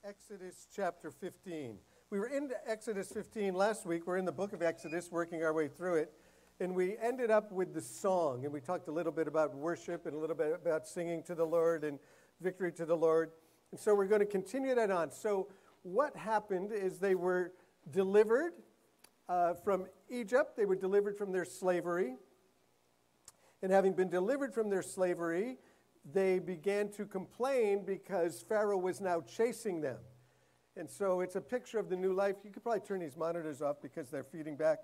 Exodus chapter 15. We were in Exodus 15 last week. We're in the book of Exodus, working our way through it. And we ended up with the song. And we talked a little bit about worship and a little bit about singing to the Lord and victory to the Lord. And so we're going to continue that on. So what happened is they were delivered from Egypt. They were delivered from their slavery. And having been delivered from their slavery, they began to complain because Pharaoh was now chasing them. And so it's a picture of the new life. You could probably turn these monitors off because they're feeding back.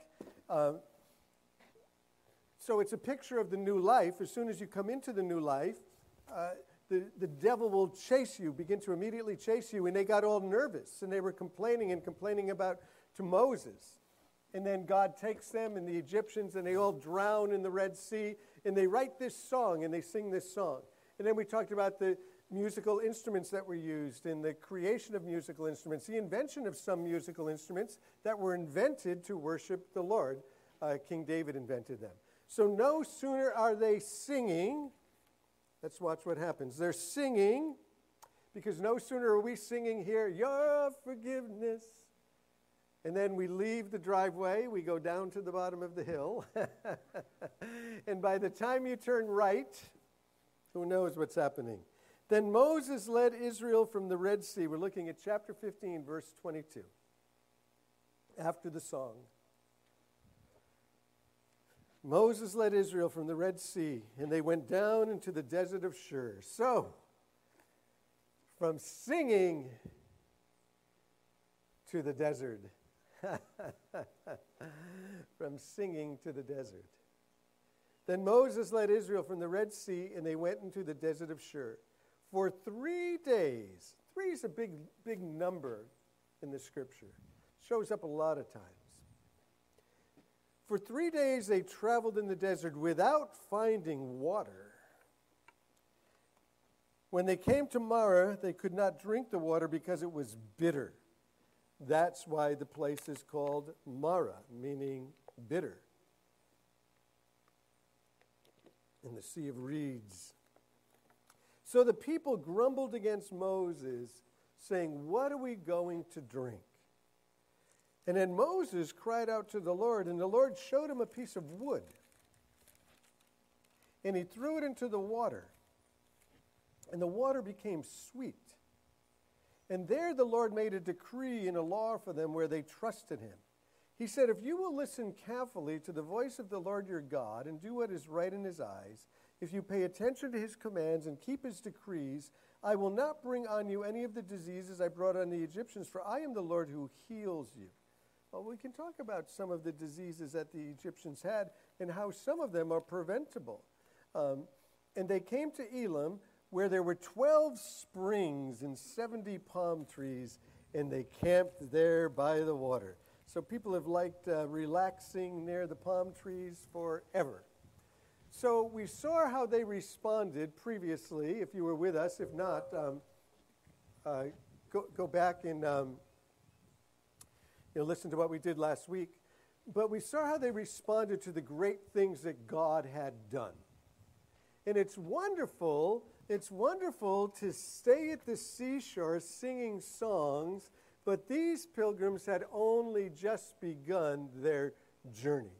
So it's a picture of the new life. As soon as you come into the new life, the devil will chase you, begin to immediately chase you. And they got all nervous, and they were complaining about to Moses. And then God takes them and the Egyptians, and they all drown in the Red Sea. And they write this song, and they sing this song. And then we talked about the musical instruments that were used and the creation of musical instruments, the invention of some musical instruments that were invented to worship the Lord. King David invented them. So no sooner are they singing, let's watch what happens. They're singing, because no sooner are we singing here, your forgiveness. And then we leave the driveway, we go down to the bottom of the hill. And by the time you turn right, who knows what's happening? Then Moses led Israel from the Red Sea. We're looking at chapter 15, verse 22. After the song. Moses led Israel from the Red Sea, and they went down into the desert of Shur. So, from singing to the desert. From singing to the desert. Then Moses led Israel from the Red Sea, and they went into the desert of Shur. For 3 days, 3 is a big number in the scripture. Shows up a lot of times. For 3 days they traveled in the desert without finding water. When they came to Marah, they could not drink the water because it was bitter. That's why the place is called Marah, meaning bitter. In the Sea of Reeds. So the people grumbled against Moses, saying, "What are we going to drink?" And then Moses cried out to the Lord, and the Lord showed him a piece of wood. And he threw it into the water, and the water became sweet. And there the Lord made a decree and a law for them where they trusted him. He said, "If you will listen carefully to the voice of the Lord your God and do what is right in his eyes, if you pay attention to his commands and keep his decrees, I will not bring on you any of the diseases I brought on the Egyptians, for I am the Lord who heals you." Well, we can talk about some of the diseases that the Egyptians had and how some of them are preventable. And they came to Elim, where there were 12 springs and 70 palm trees, and they camped there by the water. So people have liked relaxing near the palm trees forever. So we saw how they responded previously, if you were with us. If not, go back and listen to what we did last week. But we saw how they responded to the great things that God had done. And it's wonderful to stay at the seashore singing songs, but these pilgrims had only just begun their journey.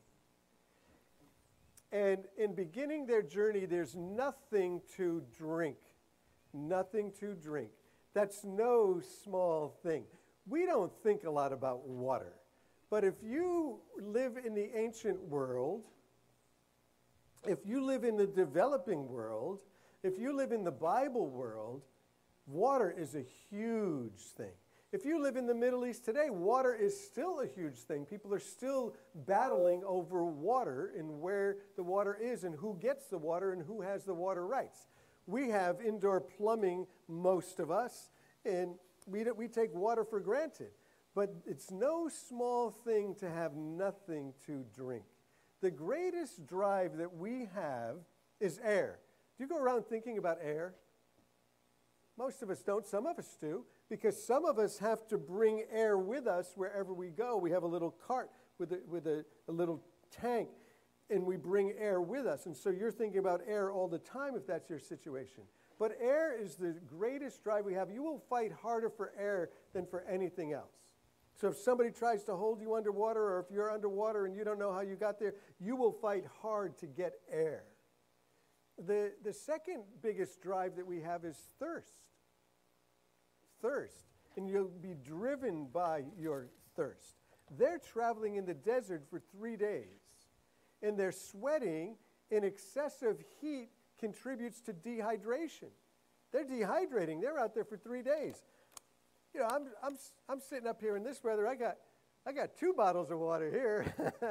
And in beginning their journey, there's nothing to drink. Nothing to drink. That's no small thing. We don't think a lot about water. But if you live in the ancient world, if you live in the developing world, if you live in the Bible world, water is a huge thing. If you live in the Middle East today, water is still a huge thing. People are still battling over water and where the water is and who gets the water and who has the water rights. We have indoor plumbing, most of us, and we take water for granted. But it's no small thing to have nothing to drink. The greatest drive that we have is air. Do you go around thinking about air? Most of us don't. Some of us do, because some of us have to bring air with us wherever we go. We have a little cart with a little tank, and we bring air with us. And so you're thinking about air all the time if that's your situation. But air is the greatest drive we have. You will fight harder for air than for anything else. So if somebody tries to hold you underwater, or if you're underwater and you don't know how you got there, you will fight hard to get air. The second biggest drive that we have is thirst. Thirst. And you'll be driven by your thirst. They're traveling in the desert for 3 days. And they're sweating, and excessive heat contributes to dehydration. They're dehydrating. They're out there for 3 days. You know, I'm sitting up here in this weather. I got 2 bottles of water here.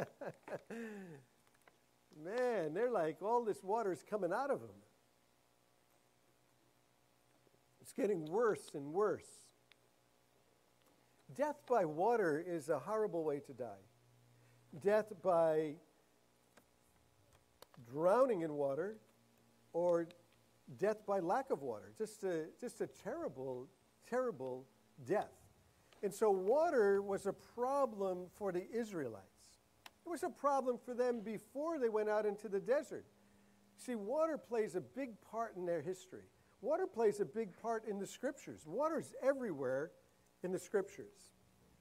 Man, they're like all this water is coming out of them. It's getting worse and worse. Death by water is a horrible way to die. Death by drowning in water, or death by lack of water. Just a terrible, terrible death. And so water was a problem for the Israelites. It was a problem for them before they went out into the desert. See, water plays a big part in their history. Water plays a big part in the Scriptures. Water's everywhere in the Scriptures.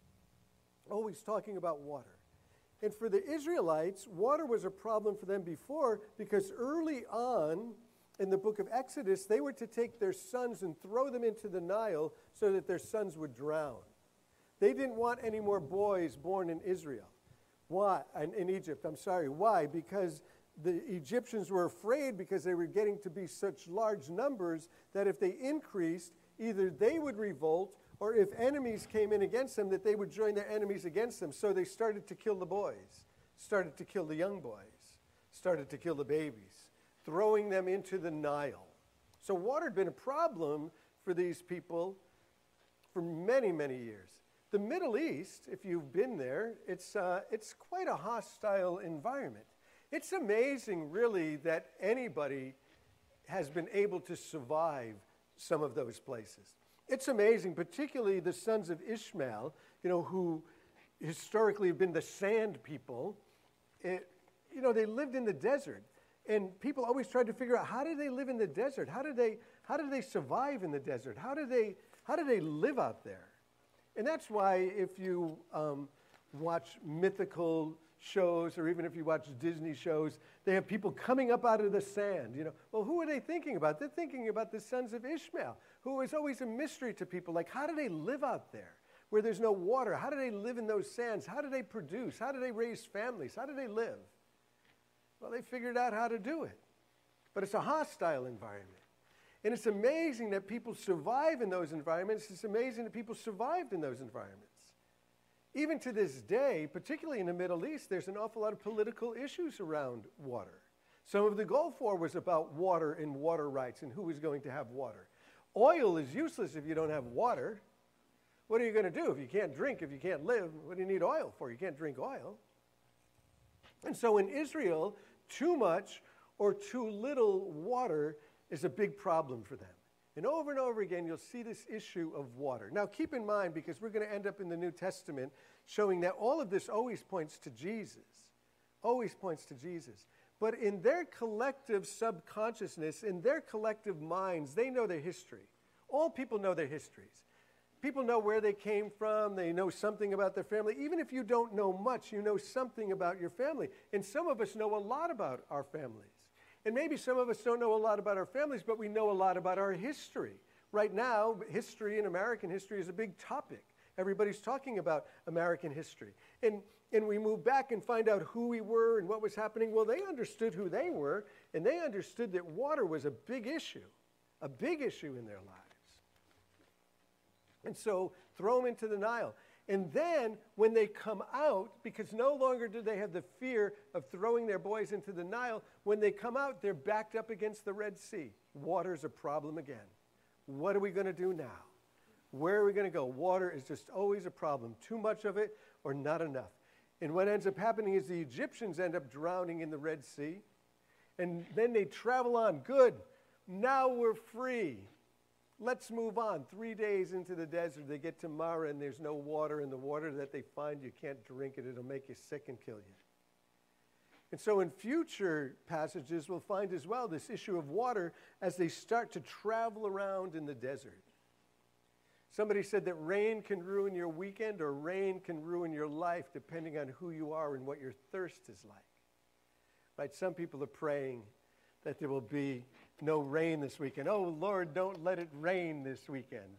Always talking about water. And for the Israelites, water was a problem for them before, because early on in the book of Exodus, they were to take their sons and throw them into the Nile so that their sons would drown. They didn't want any more boys born in Israel. Why? In Egypt, I'm sorry. Why? Because the Egyptians were afraid, because they were getting to be such large numbers, that if they increased, either they would revolt, or if enemies came in against them, that they would join their enemies against them. So they started to kill the boys, started to kill the young boys, started to kill the babies, throwing them into the Nile. So water had been a problem for these people for many, many years. The Middle East, if you've been there, it's quite a hostile environment. It's amazing, really, that anybody has been able to survive some of those places. It's amazing, particularly the sons of Ishmael, who historically have been the sand people. They lived in the desert. And people always tried to figure out, how did they live in the desert? How did they survive in the desert? How did they live out there? And that's why if you watch mythical shows, or even if you watch Disney shows, they have people coming up out of the sand. Well, who are they thinking about? They're thinking about the sons of Ishmael, who is always a mystery to people. Like, how do they live out there where there's no water? How do they live in those sands? How do they produce? How do they raise families? How do they live? Well, they figured out how to do it. But it's a hostile environment. And it's amazing that people survive in those environments. It's amazing that people survived in those environments. Even to this day, particularly in the Middle East, there's an awful lot of political issues around water. Some of the Gulf War was about water and water rights and who was going to have water. Oil is useless if you don't have water. What are you going to do if you can't drink, if you can't live? What do you need oil for? You can't drink oil. And so in Israel, too much or too little water is a big problem for them. And over again, you'll see this issue of water. Now, keep in mind, because we're going to end up in the New Testament showing that all of this always points to Jesus. Always points to Jesus. But in their collective subconsciousness, in their collective minds, they know their history. All people know their histories. People know where they came from. They know something about their family. Even if you don't know much, you know something about your family. And some of us know a lot about our families. And maybe some of us don't know a lot about our families, but we know a lot about our history. Right now, history and American history is a big topic. Everybody's talking about American history. And we move back and find out who we were and what was happening. Well, they understood who they were, and they understood that water was a big issue in their lives. And so throw them into the Nile. And then when they come out, because no longer do they have the fear of throwing their boys into the Nile, when they come out, they're backed up against the Red Sea. Water's a problem again. What are we going to do now? Where are we going to go? Water is just always a problem. Too much of it or not enough. And what ends up happening is the Egyptians end up drowning in the Red Sea. And then they travel on. Good. Now we're free. Let's move on. 3 days into the desert, they get to Marah, and there's no water, and the water that they find, you can't drink it. It'll make you sick and kill you. And so in future passages, we'll find as well this issue of water as they start to travel around in the desert. Somebody said that rain can ruin your weekend or rain can ruin your life depending on who you are and what your thirst is like. Right? Some people are praying that there will be no rain this weekend. Oh, Lord, don't let it rain this weekend.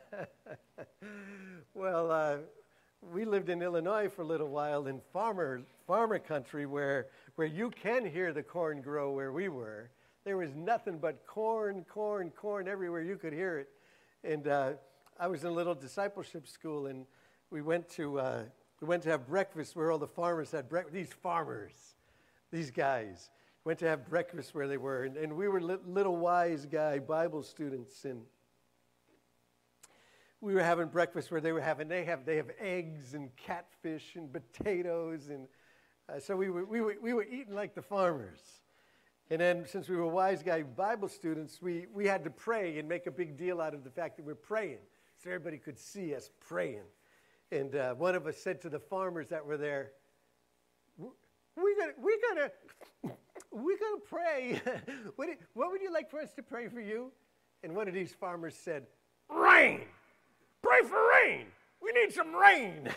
Well, we lived in Illinois for a little while in farmer country where you can hear the corn grow where we were. There was nothing but corn everywhere. You could hear it. And I was in a little discipleship school, and we went to have breakfast where all the farmers had breakfast. These guys went to have breakfast where they were, and we were little wise guy Bible students, and we were having breakfast where they have eggs and catfish and potatoes, and so we were eating like the farmers. And then since we were wise guy Bible students, we had to pray and make a big deal out of the fact that we're praying, so everybody could see us praying. And one of us said to the farmers that were there, "We're gonna pray. What would you like for us to pray for you?" And one of these farmers said, "Rain! Pray for rain! We need some rain!"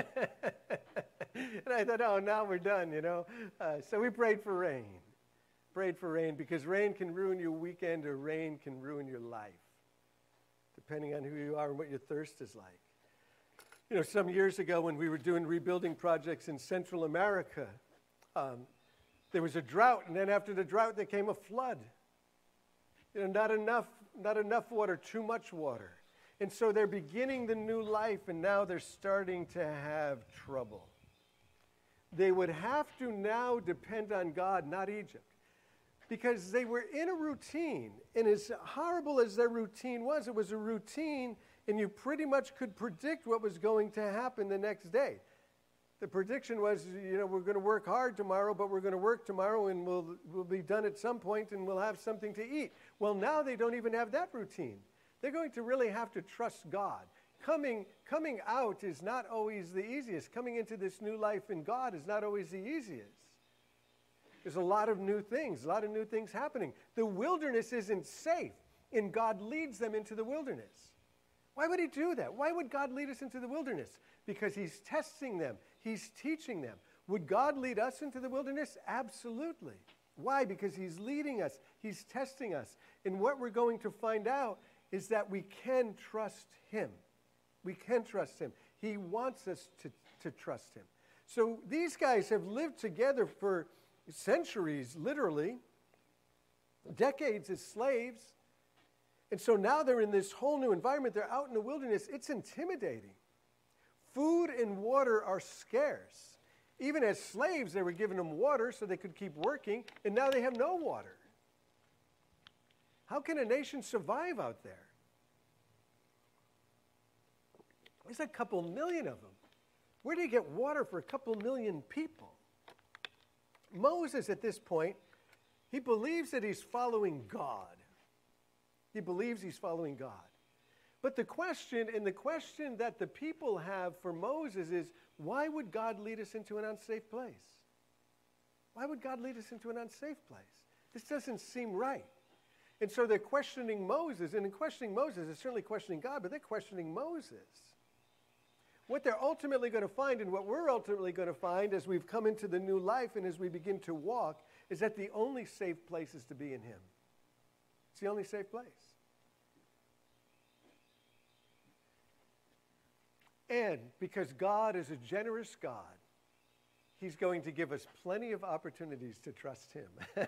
And I thought, oh, now we're done, you know. So we prayed for rain. Prayed for rain because rain can ruin your weekend or rain can ruin your life, depending on who you are and what your thirst is like. You know, some years ago when we were doing rebuilding projects in Central America, there was a drought, and then after the drought there came a flood. You know, not enough water, too much water. And so they're beginning the new life, and now they're starting to have trouble. They would have to now depend on God, not Egypt, because they were in a routine. And as horrible as their routine was, it was a routine, and you pretty much could predict what was going to happen the next day. The prediction was, you know, we're going to work hard tomorrow, but we're going to work tomorrow, and we'll be done at some point, and we'll have something to eat. Well, now they don't even have that routine. They're going to really have to trust God. Coming out is not always the easiest. Coming into this new life in God is not always the easiest. There's a lot of new things happening. The wilderness isn't safe, and God leads them into the wilderness. Why would he do that? Why would God lead us into the wilderness? Because he's testing them. He's teaching them. Would God lead us into the wilderness? Absolutely. Why? Because he's leading us. He's testing us. And what we're going to find out is that we can trust him. We can trust him. He wants us to trust him. So these guys have lived together for centuries, literally, decades as slaves. And so now they're in this whole new environment. They're out in the wilderness. It's intimidating. Food and water are scarce. Even as slaves, they were giving them water so they could keep working, and now they have no water. How can a nation survive out there? There's a couple million of them. Where do you get water for a couple million people? Moses, at this point, he believes that he's following God. He believes he's following God. But the question that the people have for Moses is, why would God lead us into an unsafe place? Why would God lead us into an unsafe place? This doesn't seem right. And so they're questioning Moses, and in questioning Moses, they're certainly questioning God, but they're questioning Moses. What they're ultimately going to find, and what we're ultimately going to find as we've come into the new life and as we begin to walk, is that the only safe place is to be in him. It's the only safe place. And because God is a generous God, he's going to give us plenty of opportunities to trust him.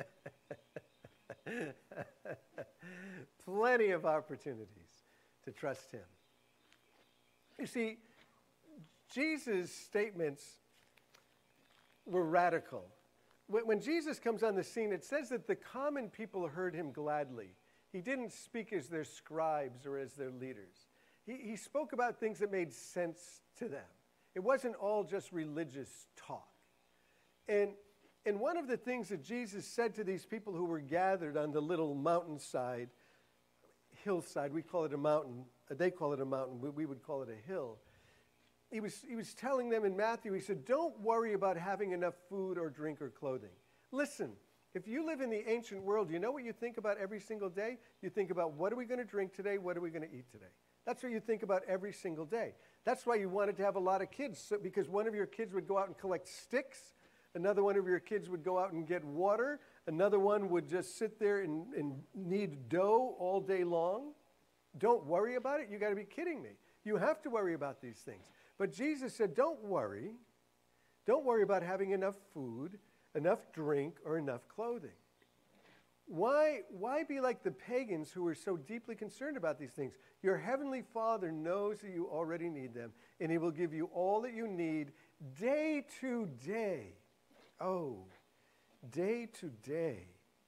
Plenty of opportunities to trust him. You see, Jesus' statements were radical. When Jesus comes on the scene, it says that the common people heard him gladly. He didn't speak as their scribes or as their leaders. He spoke about things that made sense to them. It wasn't all just religious talk. And one of the things that Jesus said to these people who were gathered on the little mountainside, hillside, we call it a mountain, they call it a mountain, we would call it a hill. he was telling them in Matthew, he said, don't worry about having enough food or drink or clothing. Listen, if you live in the ancient world, you know what you think about every single day? You think about, what are we going to drink today? What are we going to eat today? That's what you think about every single day. That's why you wanted to have a lot of kids, because one of your kids would go out and collect sticks. Another one of your kids would go out and get water. Another one would just sit there and knead dough all day long. Don't worry about it. You got to be kidding me. You have to worry about these things. But Jesus said, don't worry. Don't worry about having enough food, enough drink, or enough clothing. Why be like the pagans who are so deeply concerned about these things? Your heavenly Father knows that you already need them, and he will give you all that you need day to day. Oh, day to day.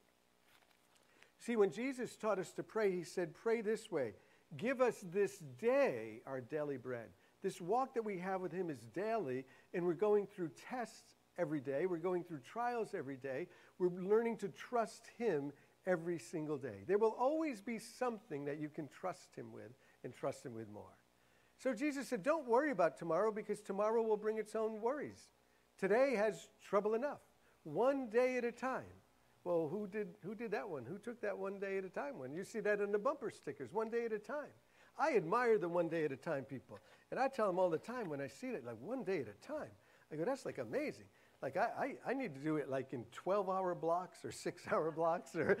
See, when Jesus taught us to pray, he said, pray this way. Give us this day our daily bread. This walk that we have with him is daily, and we're going through tests every day. We're going through trials every day. We're learning to trust him every single day. There will always be something that you can trust him with and trust him with more. So Jesus said, don't worry about tomorrow, because tomorrow will bring its own worries. Today has trouble enough. One day at a time. Well, who did that one? Who took that one day at a time one? You see that in the bumper stickers, one day at a time. I admire the one day at a time people. And I tell them all the time when I see it, like one day at a time. I go, that's like amazing. Like I need to do it like in 12-hour blocks or 6-hour blocks or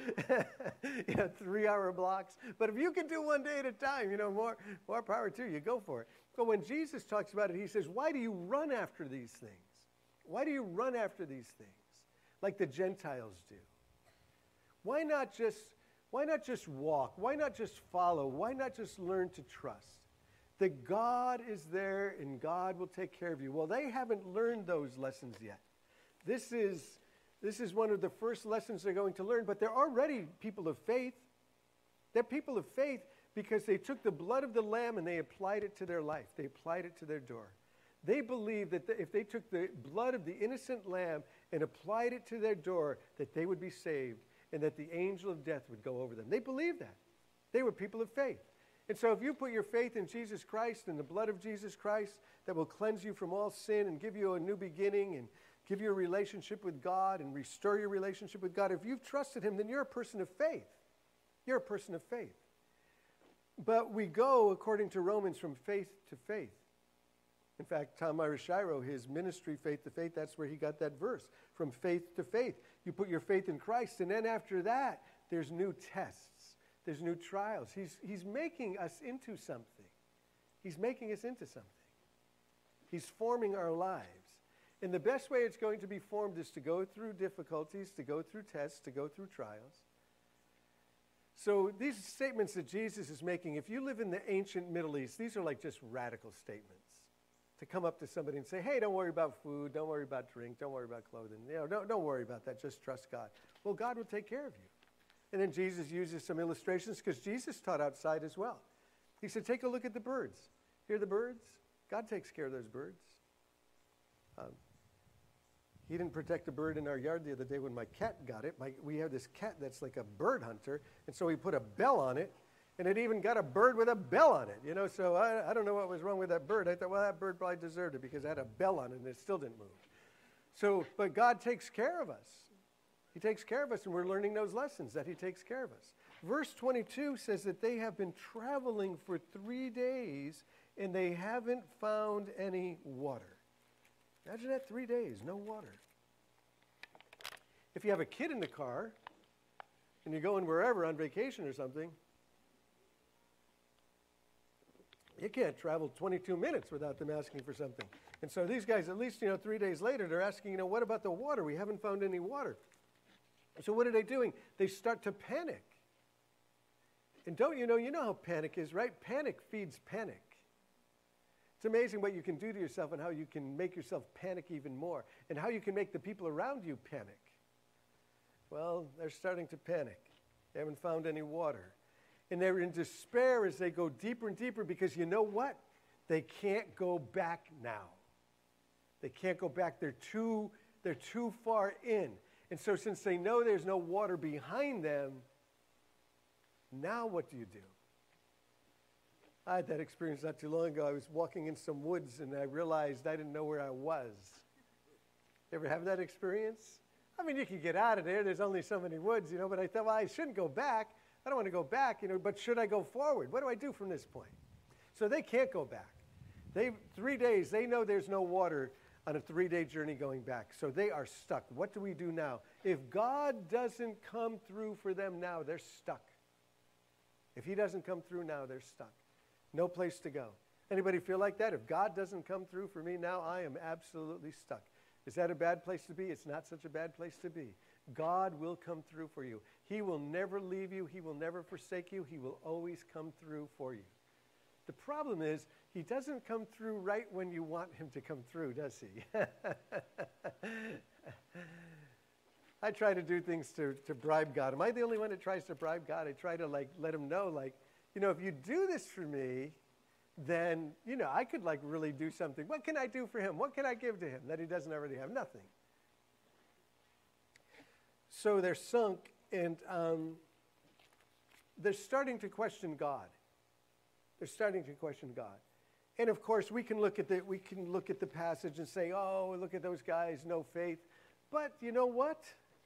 3-hour blocks. But if you can do one day at a time, more power to you. Go for it. But when Jesus talks about it, he says, why do you run after these things? Why do you run after these things like the Gentiles do? Why not just walk? Why not just follow? Why not just learn to trust? That God is there and God will take care of you. Well, they haven't learned those lessons yet. This is one of the first lessons they're going to learn, but they're already people of faith. They're people of faith because they took the blood of the Lamb and they applied it to their life. They applied it to their door. They believed that if they took the blood of the innocent lamb and applied it to their door, that they would be saved and that the angel of death would go over them. They believed that. They were people of faith. And so if you put your faith in Jesus Christ and the blood of Jesus Christ that will cleanse you from all sin and give you a new beginning and give you a relationship with God and restore your relationship with God, if you've trusted him, then you're a person of faith. You're a person of faith. But we go, according to Romans, from faith to faith. In fact, Tom Shiro, his ministry, Faith to Faith, that's where he got that verse, from faith to faith. You put your faith in Christ, and then after that, there's new tests. There's new trials. He's making us into something. He's making us into something. He's forming our lives. And the best way it's going to be formed is to go through difficulties, to go through tests, to go through trials. So these statements that Jesus is making, if you live in the ancient Middle East, these are like just radical statements. To come up to somebody and say, hey, don't worry about food, don't worry about drink, don't worry about clothing. Don't worry about that, just trust God. Well, God will take care of you. And then Jesus uses some illustrations because Jesus taught outside as well. He said, take a look at the birds. Hear the birds? God takes care of those birds. He didn't protect a bird in our yard the other day when my cat got it. We have this cat that's like a bird hunter, and so he put a bell on it, and it even got a bird with a bell on it. So I don't know what was wrong with that bird. I thought, well, that bird probably deserved it because it had a bell on it, and it still didn't move. But God takes care of us. He takes care of us, and we're learning those lessons that he takes care of us. Verse 22 says that they have been traveling for 3 days, and they haven't found any water. Imagine that, 3 days, no water. If you have a kid in the car, and you're going wherever on vacation or something, you can't travel 22 minutes without them asking for something. And so these guys, at least, 3 days later, they're asking, what about the water? We haven't found any water. So what are they doing? They start to panic. And don't you know how panic is, right? Panic feeds panic. It's amazing what you can do to yourself and how you can make yourself panic even more and how you can make the people around you panic. Well, they're starting to panic. They haven't found any water. And they're in despair as they go deeper and deeper because you know what? They can't go back now. They can't go back. They're too far in. And so since they know there's no water behind them, now what do? I had that experience not too long ago. I was walking in some woods and I realized I didn't know where I was. You ever have that experience? I mean, you can get out of there. There's only so many woods, but I thought, well, I shouldn't go back. I don't want to go back, but should I go forward? What do I do from this point? So they can't go back. 3 days, they know there's no water on a 3-day journey going back. So they are stuck. What do we do now? If God doesn't come through for them now, they're stuck. If he doesn't come through now, they're stuck. No place to go. Anybody feel like that? If God doesn't come through for me now, I am absolutely stuck. Is that a bad place to be? It's not such a bad place to be. God will come through for you. He will never leave you. He will never forsake you. He will always come through for you. The problem is, he doesn't come through right when you want him to come through, does he? I try to do things to bribe God. Am I the only one that tries to bribe God? I try to let him know, if you do this for me, then, I could really do something. What can I do for him? What can I give to him that he doesn't already have? Nothing. So they're sunk, and they're starting to question God. They're starting to question God. And of course, we can look at the passage and say, oh, look at those guys, no faith. But you know what?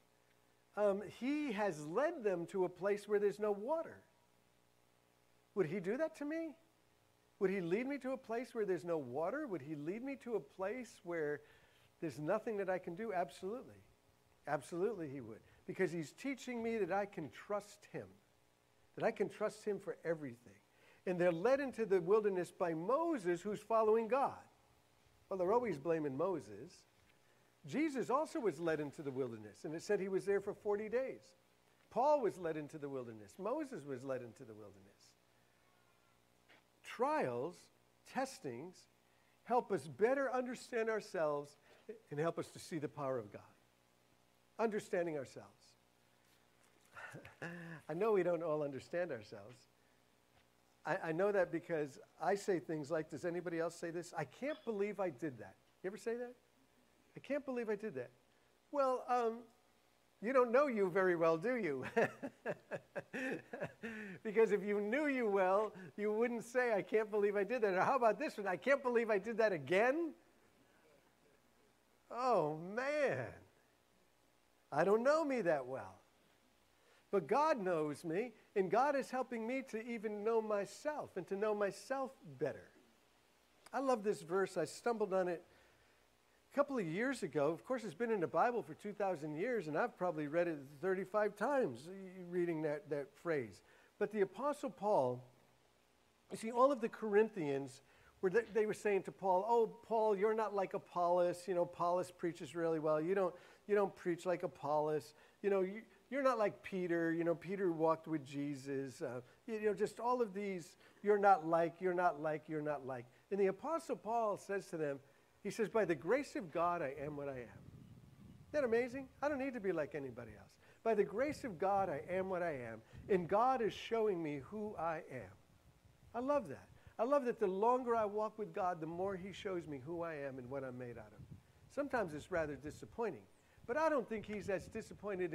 He has led them to a place where there's no water. Would he do that to me? Would he lead me to a place where there's no water? Would he lead me to a place where there's nothing that I can do? Absolutely. Absolutely he would. Because he's teaching me that I can trust him. That I can trust him for everything. And they're led into the wilderness by Moses, who's following God. Well, they're always blaming Moses. Jesus also was led into the wilderness, and it said he was there for 40 days. Paul was led into the wilderness. Moses was led into the wilderness. Trials, testings, help us better understand ourselves and help us to see the power of God. Understanding ourselves. I know we don't all understand ourselves. I know that because I say things like, does anybody else say this? I can't believe I did that. You ever say that? I can't believe I did that. Well, you don't know you very well, do you? Because if you knew you well, you wouldn't say, I can't believe I did that. Or how about this one? I can't believe I did that again? Oh, man. I don't know me that well. But God knows me, and God is helping me to even know myself and to know myself better. I love this verse. I stumbled on it a couple of years ago. Of course, it's been in the Bible for 2,000 years, and I've probably read it 35 times reading that phrase. But the Apostle Paul, you see, all of the Corinthians, they were saying to Paul, oh, Paul, you're not like Apollos. Apollos preaches really well. You don't preach like Apollos. You're not like Peter. Peter walked with Jesus. Just all of these, you're not like. And the Apostle Paul says to them, he says, by the grace of God, I am what I am. Isn't that amazing? I don't need to be like anybody else. By the grace of God, I am what I am. And God is showing me who I am. I love that. I love that the longer I walk with God, the more he shows me who I am and what I'm made out of. Sometimes it's rather disappointing. But I don't think he's as disappointed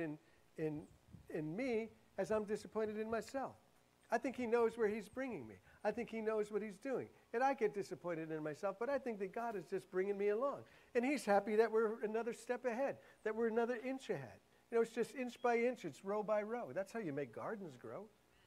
in me as I'm disappointed in myself. I think he knows where he's bringing me. I think he knows what he's doing. And I get disappointed in myself, but I think that God is just bringing me along. And he's happy that we're another step ahead, that we're another inch ahead. It's just inch by inch, it's row by row. That's how you make gardens grow.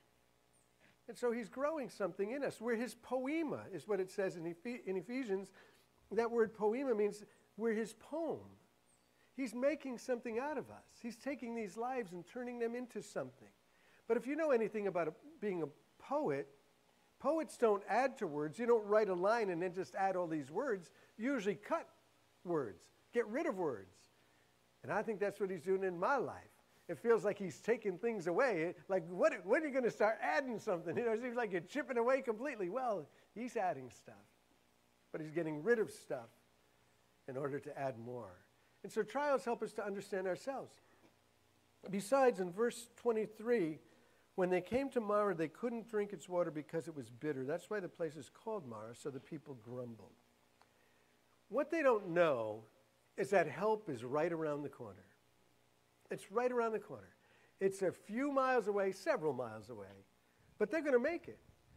And so he's growing something in us. We're his poema, is what it says in Ephesians. That word poema means we're his poem. He's making something out of us. He's taking these lives and turning them into something. But if you know anything about being a poet, poets don't add to words. You don't write a line and then just add all these words. You usually cut words, get rid of words. And I think that's what he's doing in my life. It feels like he's taking things away. Like, when are you going to start adding something? It seems like you're chipping away completely. Well, he's adding stuff. But he's getting rid of stuff in order to add more. And so trials help us to understand ourselves. Besides, in verse 23, when they came to Marah, they couldn't drink its water because it was bitter. That's why the place is called Marah, so the people grumbled. What they don't know is that help is right around the corner. It's right around the corner. It's a few miles away, several miles away, but they're going to make it.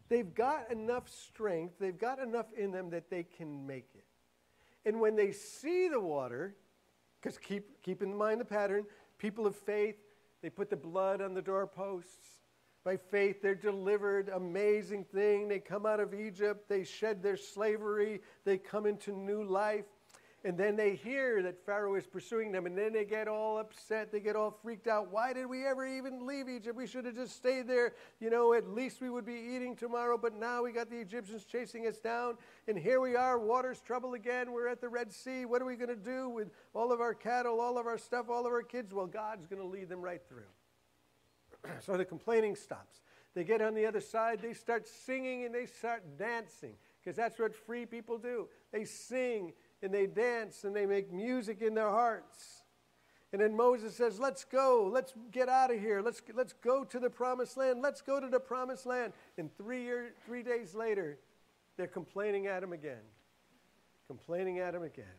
They've got enough strength, they've got enough in them that they can make it. And when they see the water, because keep in mind the pattern, people of faith, they put the blood on the doorposts. By faith, they're delivered. Amazing thing. They come out of Egypt. They shed their slavery. They come into new life. And then they hear that Pharaoh is pursuing them. And then they get all upset. They get all freaked out. Why did we ever even leave Egypt? We should have just stayed there. You know, at least we would be eating tomorrow. But now we got the Egyptians chasing us down. And here we are. Water's trouble again. We're at the Red Sea. What are we going to do with all of our cattle, all of our stuff, all of our kids? Well, God's going to lead them right through. So the complaining stops. They get on the other side, they start singing and they start dancing, because that's what free people do. They sing and they dance and they make music in their hearts. And then Moses says, let's go, let's get out of here, let's go to the promised land, let's go to the promised land. And 3 days later, they're complaining at him again. Complaining at him again.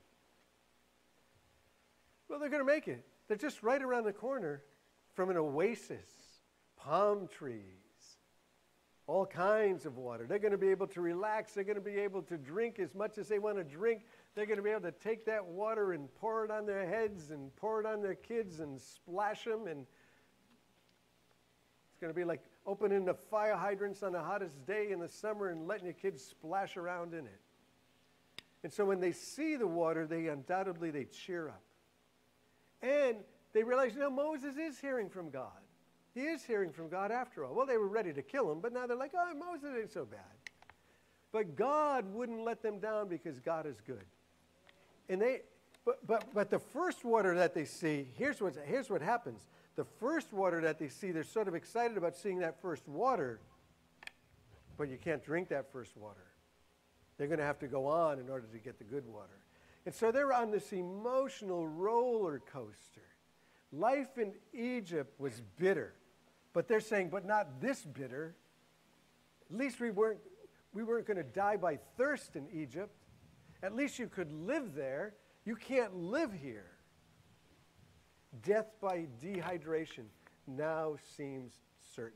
Well, they're going to make it. They're just right around the corner from an oasis. Palm trees, all kinds of water. They're going to be able to relax. They're going to be able to drink as much as they want to drink. They're going to be able to take that water and pour it on their heads and pour it on their kids and splash them. And it's going to be like opening the fire hydrants on the hottest day in the summer and letting your kids splash around in it. And so when they see the water, they cheer up. And they realize, Moses is hearing from God. He is hearing from God after all. Well, they were ready to kill him, but now they're like, oh, Moses ain't so bad. But God wouldn't let them down because God is good. And but the first water that they see, here's what happens. The first water that they see, they're sort of excited about seeing that first water, but you can't drink that first water. They're going to have to go on in order to get the good water. And so they're on this emotional roller coaster. Life in Egypt was bitter. But they're saying, but not this bitter. At least we weren't going to die by thirst in Egypt. At least you could live there. You can't live here. Death by dehydration now seems certain.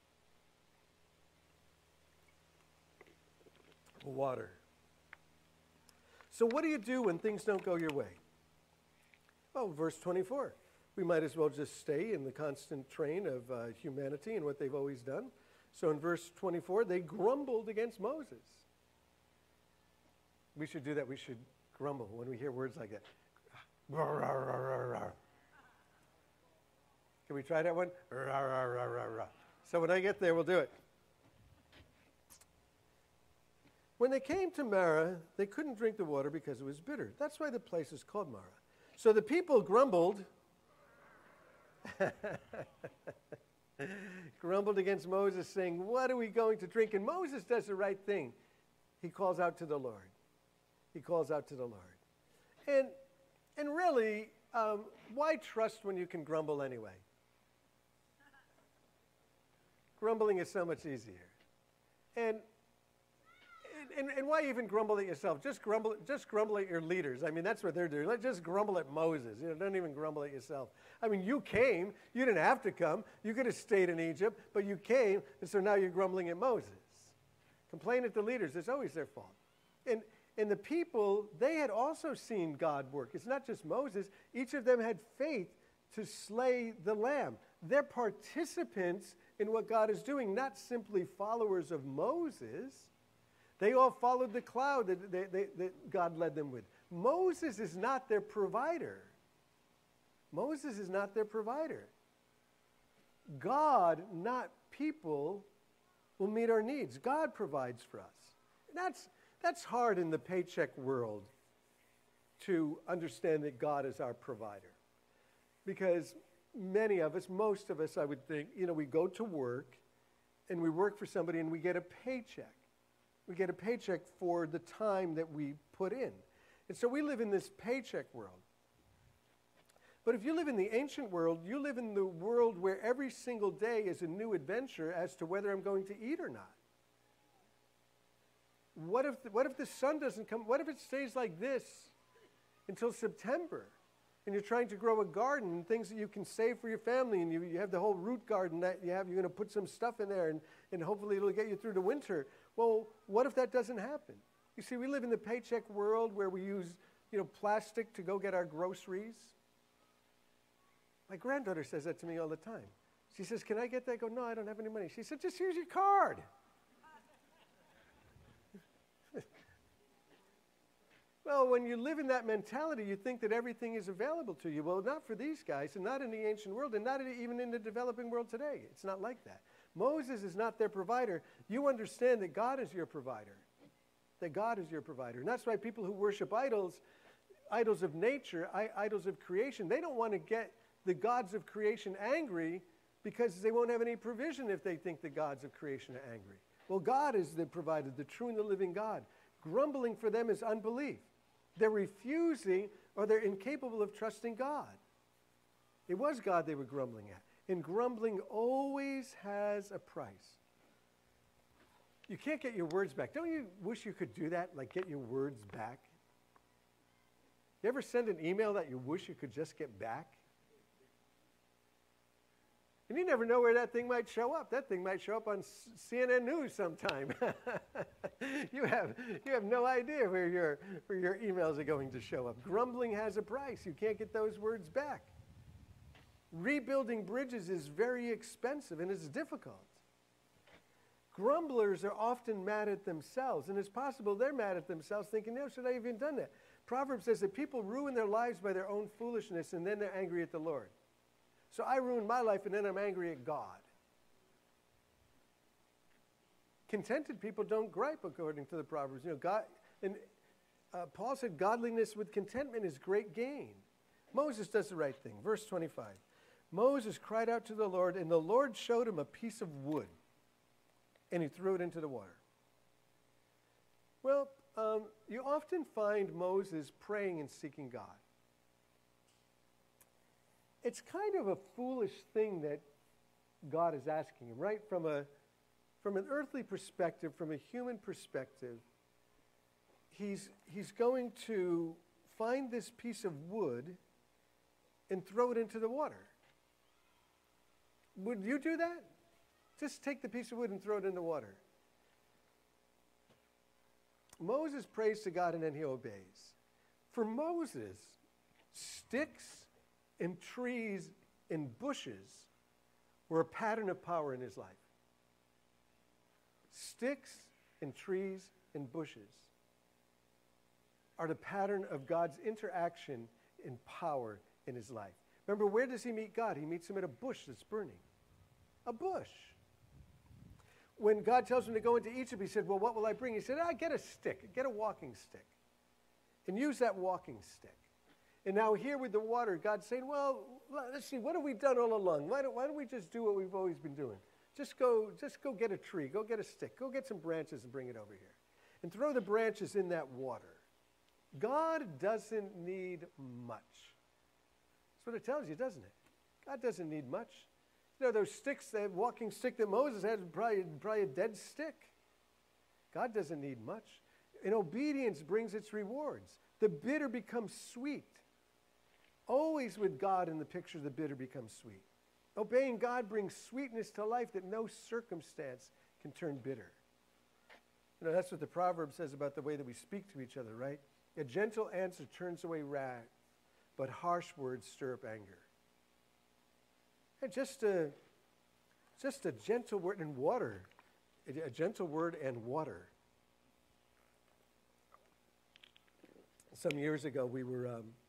Water. So what do you do when things don't go your way? Oh, verse 24. We might as well just stay in the constant train of humanity and what they've always done. So in verse 24, they grumbled against Moses. We should do that. We should grumble when we hear words like that. Can we try that one? So when I get there, we'll do it. When they came to Marah, they couldn't drink the water because it was bitter. That's why the place is called Marah. So the people grumbled. Grumbled against Moses, saying, what are we going to drink? And Moses does the right thing. He calls out to the Lord. He calls out to the Lord. And really, why trust when you can grumble anyway? Grumbling is so much easier. And why even grumble at yourself? Just grumble at your leaders. I mean, that's what they're doing. Let's just grumble at Moses. Don't even grumble at yourself. I mean, you came. You didn't have to come. You could have stayed in Egypt, but you came, and so now you're grumbling at Moses. Complain at the leaders. It's always their fault. And the people, they had also seen God work. It's not just Moses. Each of them had faith to slay the lamb. They're participants in what God is doing, not simply followers of Moses. They all followed the cloud that God led them with. Moses is not their provider. Moses is not their provider. God, not people, will meet our needs. God provides for us. That's hard in the paycheck world to understand that God is our provider. Because many of us, most of us, I would think, we go to work and we work for somebody and we get a paycheck. We get a paycheck for the time that we put in. And so we live in this paycheck world. But if you live in the ancient world, you live in the world where every single day is a new adventure as to whether I'm going to eat or not. What if the sun doesn't come? What if it stays like this until September? and you're trying to grow a garden and things that you can save for your family, and you have the whole root garden that you have, you're going to put some stuff in there, and hopefully it'll get you through the winter. Well, what if that doesn't happen? You see, we live in the paycheck world where we use, plastic to go get our groceries. My granddaughter says that to me all the time. She says, can I get that? I go, no, I don't have any money. She said, just use your card. Well, when you live in that mentality, you think that everything is available to you. Well, not for these guys, and not in the ancient world, and not even in the developing world today. It's not like that. Moses is not their provider. You understand that God is your provider. That God is your provider. And that's why people who worship idols of nature, idols of creation, they don't want to get the gods of creation angry because they won't have any provision if they think the gods of creation are angry. Well, God is the provider, the true and the living God. Grumbling for them is unbelief. They're refusing, or they're incapable of trusting God. It was God they were grumbling at. And grumbling always has a price. You can't get your words back. Don't you wish you could do that, like get your words back? You ever send an email that you wish you could just get back? And you never know where that thing might show up. That thing might show up on CNN News sometime. You have no idea where your emails are going to show up. Grumbling has a price. You can't get those words back. Rebuilding bridges is very expensive and it's difficult. Grumblers are often mad at themselves, and it's possible they're mad at themselves thinking, no, should I even done that? Proverbs says that people ruin their lives by their own foolishness, and then they're angry at the Lord. So I ruined my life, and then I'm angry at God. Contented people don't gripe, according to the Proverbs. Paul said, godliness with contentment is great gain. Moses does the right thing. Verse 25. Moses cried out to the Lord, and the Lord showed him a piece of wood, and he threw it into the water. Well, you often find Moses praying and seeking God. It's kind of a foolish thing that God is asking him, right? From an earthly perspective, from a human perspective, he's going to find this piece of wood and throw it into the water. Would you do that? Just take the piece of wood and throw it in the water. Moses prays to God and then he obeys. For Moses, sticks and trees and bushes were a pattern of power in his life. Sticks and trees and bushes are the pattern of God's interaction and power in his life. Remember, where does he meet God? He meets him at a bush that's burning. A bush. When God tells him to go into Egypt, he said, well, what will I bring? He said, get a stick, get a walking stick, and use that walking stick. And now here with the water, God's saying, well, let's see, what have we done all along? Why don't we just do what we've always been doing? Just go get a tree, go get a stick, go get some branches and bring it over here. And throw the branches in that water. God doesn't need much. That's what it tells you, doesn't it? God doesn't need much. Those sticks, that walking stick that Moses had, was probably a dead stick. God doesn't need much. And obedience brings its rewards. The bitter becomes sweet. Always with God in the picture, the bitter becomes sweet. Obeying God brings sweetness to life that no circumstance can turn bitter. That's what the proverb says about the way that we speak to each other, right? A gentle answer turns away wrath, but harsh words stir up anger. And just a gentle word and water. A gentle word and water. Some years ago, we were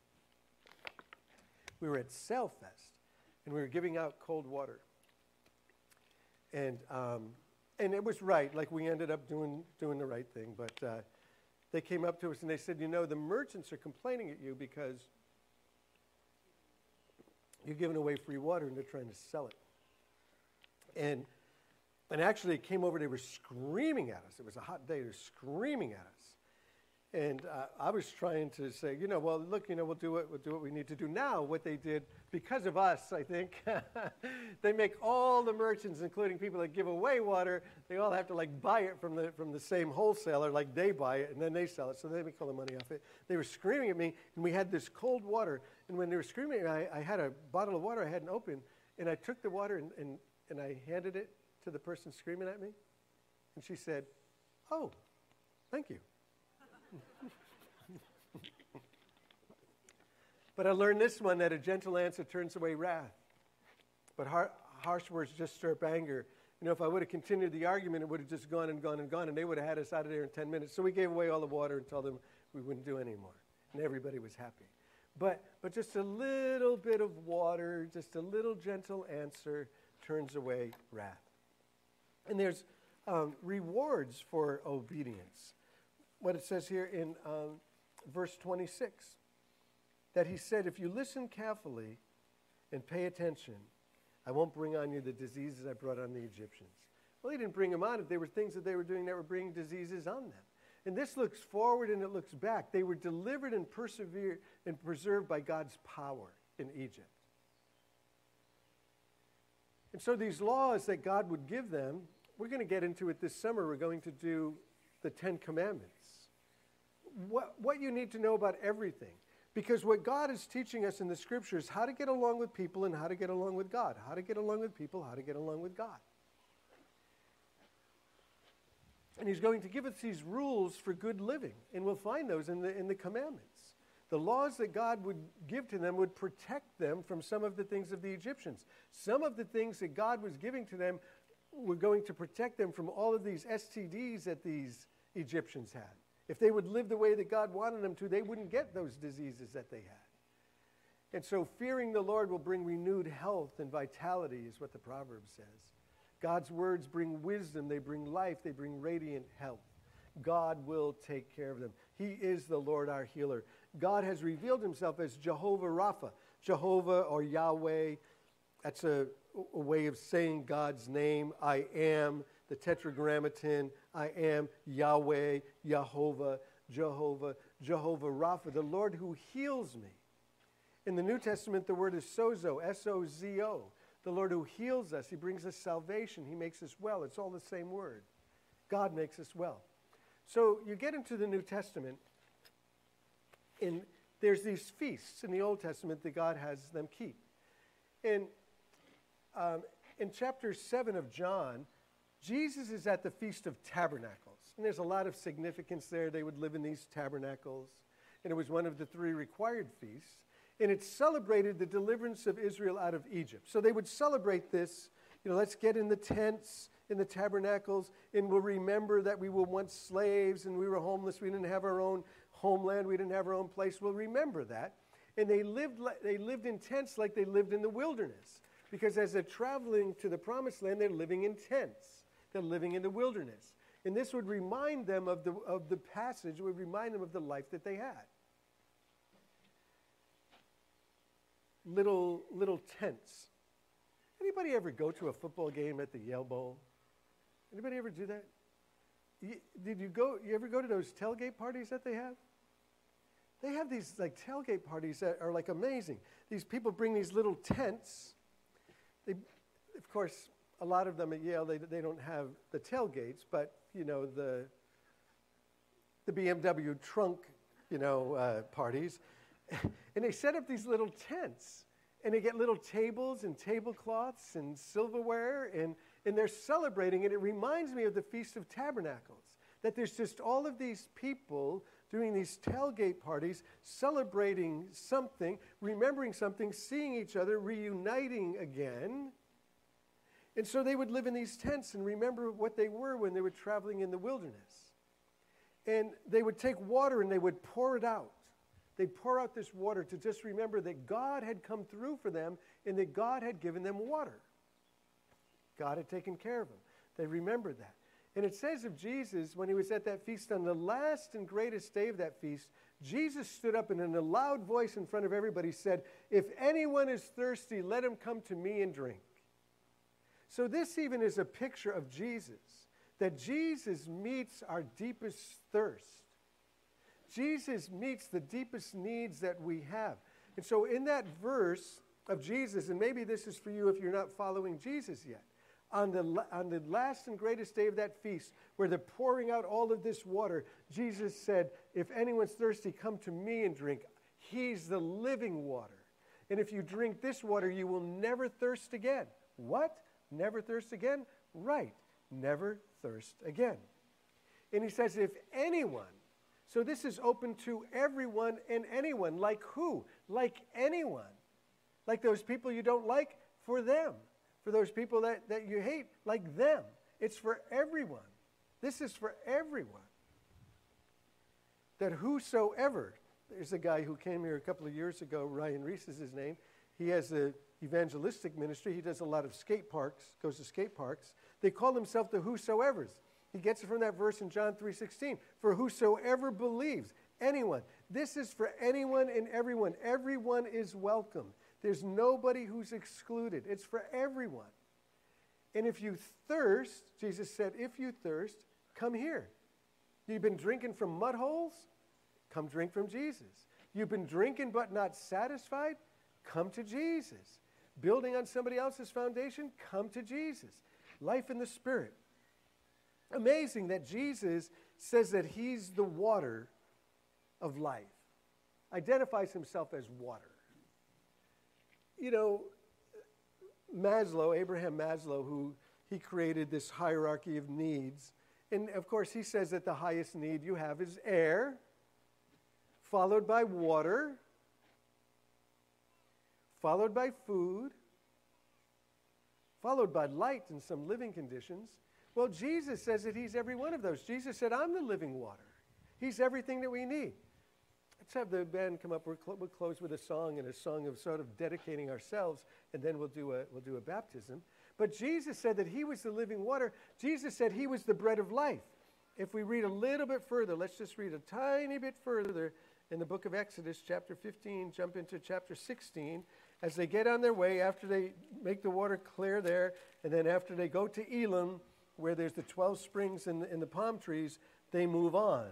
at Sailfest, and we were giving out cold water. And it was right, like we ended up doing the right thing. But they came up to us and they said, the merchants are complaining at you because you're giving away free water and they're trying to sell it. And actually it came over, they were screaming at us. It was a hot day, they were screaming at us. And I was trying to say, well, look, we'll do what we need to do now. What they did, because of us, I think, they make all the merchants, including people that give away water, they all have to buy it from the same wholesaler, like they buy it, and then they sell it, so they make all the money off it. They were screaming at me, and we had this cold water, and when they were screaming, I had a bottle of water I hadn't opened, and I took the water and I handed it to the person screaming at me, and she said, "Oh, thank you." But I learned this one, that a gentle answer turns away wrath. But harsh words just stir up anger. If I would have continued the argument, it would have just gone and gone and gone, and they would have had us out of there in 10 minutes. So we gave away all the water and told them we wouldn't do any more. And everybody was happy. But just a little bit of water, just a little gentle answer turns away wrath. And there's rewards for obedience. What it says here in verse 26, that he said, if you listen carefully and pay attention, I won't bring on you the diseases I brought on the Egyptians. Well, he didn't bring them on. There were things that they were doing that were bringing diseases on them. And this looks forward and it looks back. They were delivered and persevered and preserved by God's power in Egypt. And so these laws that God would give them, we're going to get into it this summer. We're going to do the 10 Commandments. What you need to know about everything. Because what God is teaching us in the Scriptures, how to get along with people and how to get along with God. How to get along with people, how to get along with God. And he's going to give us these rules for good living. And we'll find those in the commandments. The laws that God would give to them would protect them from some of the things of the Egyptians. Some of the things that God was giving to them were going to protect them from all of these STDs that these Egyptians had. If they would live the way that God wanted them to, they wouldn't get those diseases that they had. And so fearing the Lord will bring renewed health and vitality, is what the proverb says. God's words bring wisdom, they bring life, they bring radiant health. God will take care of them. He is the Lord our healer. God has revealed himself as Jehovah Rapha. Jehovah or Yahweh, that's a way of saying God's name. I am, the Tetragrammaton. I am Yahweh, Jehovah, Jehovah, Jehovah Rapha, the Lord who heals me. In the New Testament, the word is sozo, S-O-Z-O. The Lord who heals us. He brings us salvation. He makes us well. It's all the same word. God makes us well. So you get into the New Testament, and there's these feasts in the Old Testament that God has them keep. And in chapter 7 of John, Jesus is at the Feast of Tabernacles. And there's a lot of significance there. They would live in these tabernacles. And it was one of the 3 required feasts. And it celebrated the deliverance of Israel out of Egypt. So they would celebrate this. Let's get in the tents, in the tabernacles, and we'll remember that we were once slaves and we were homeless. We didn't have our own homeland. We didn't have our own place. We'll remember that. And they lived in tents like they lived in the wilderness. Because as they're traveling to the promised land, they're living in tents. They're living in the wilderness. And this would remind them of the passage, would remind them of the life that they had. Little tents. Anybody ever go to a football game at the Yale Bowl? Anybody ever do that? You ever go to those tailgate parties that they have? They have these tailgate parties that are amazing. These people bring these little tents. Of course, a lot of them at Yale, they don't have the tailgates, but, the BMW trunk, parties. And they set up these little tents. And they get little tables and tablecloths and silverware, and they're celebrating. And it reminds me of the Feast of Tabernacles, that there's just all of these people doing these tailgate parties, celebrating something, remembering something, seeing each other, reuniting again. And so they would live in these tents and remember what they were when they were traveling in the wilderness. And they would take water and they would pour it out. They'd pour out this water to just remember that God had come through for them and that God had given them water. God had taken care of them. They remembered that. And it says of Jesus, when he was at that feast, on the last and greatest day of that feast, Jesus stood up and in a loud voice in front of everybody said, "If anyone is thirsty, let him come to me and drink." So this even is a picture of Jesus, that Jesus meets our deepest thirst. Jesus meets the deepest needs that we have. And so in that verse of Jesus, and maybe this is for you if you're not following Jesus yet, on the last and greatest day of that feast, where they're pouring out all of this water, Jesus said, if anyone's thirsty, come to me and drink. He's the living water. And if you drink this water, you will never thirst again. What? Never thirst again? Right. Never thirst again. And he says, if anyone, so this is open to everyone and anyone. Like who? Like anyone. Like those people you don't like, for them. For those people that you hate, like them. It's for everyone. This is for everyone. That whosoever, there's a guy who came here a couple of years ago, Ryan Reese is his name. He has an evangelistic ministry. He does a lot of skate parks, goes to skate parks. They call themselves the whosoevers. He gets it from that verse in John 3:16. For whosoever believes, anyone. This is for anyone and everyone. Everyone is welcome. There's nobody who's excluded. It's for everyone. And if you thirst, Jesus said, if you thirst, come here. You've been drinking from mud holes? Come drink from Jesus. You've been drinking but not satisfied? Come to Jesus. Building on somebody else's foundation? Come to Jesus. Life in the Spirit. Amazing that Jesus says that he's the water of life. Identifies himself as water. You know, Maslow, Abraham Maslow, he created this hierarchy of needs. And of course, he says that the highest need you have is air, followed by water, followed by food, followed by light and some living conditions. Well, Jesus says that he's every one of those. Jesus said, I'm the living water. He's everything that we need. Let's have the band come up. We'll close with a song, and a song of sort of dedicating ourselves, and then we'll do a baptism. But Jesus said that he was the living water. Jesus said he was the bread of life. If we read a little bit further, let's just read a tiny bit further in the book of Exodus, chapter 15, jump into chapter 16. As they get on their way, after they make the water clear there, and then after they go to Elim, where there's the 12 springs in the palm trees, they move on.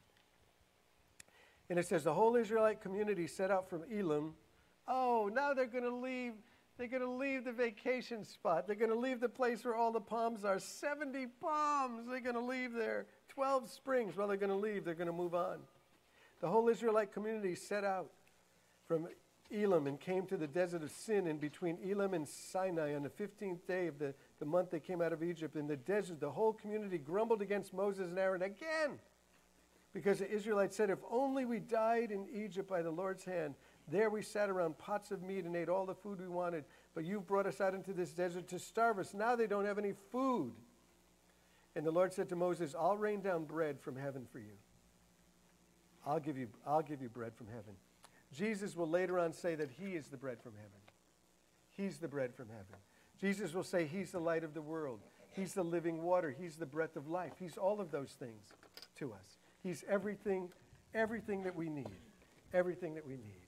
And it says the whole Israelite community set out from Elim. Oh, now they're going to leave. They're going to leave the vacation spot. They're going to leave the place where all the palms are. 70 palms. They're going to leave there. 12 springs. Well, they're going to leave. They're going to move on. The whole Israelite community set out from Elim and came to the desert of Sin, and between Elim and Sinai on the 15th day of the month they came out of Egypt. In the desert, the whole community grumbled against Moses and Aaron again, because the Israelites said, if only we died in Egypt by the Lord's hand. There we sat around pots of meat and ate all the food we wanted, but you brought us out into this desert to starve us. Now they don't have any food. And the Lord said to Moses, I'll rain down bread from heaven for you. I'll give you bread from heaven. Jesus will later on say that he is the bread from heaven. He's the bread from heaven. Jesus will say he's the light of the world. He's the living water. He's the breath of life. He's all of those things to us. He's everything that we need. Everything that we need.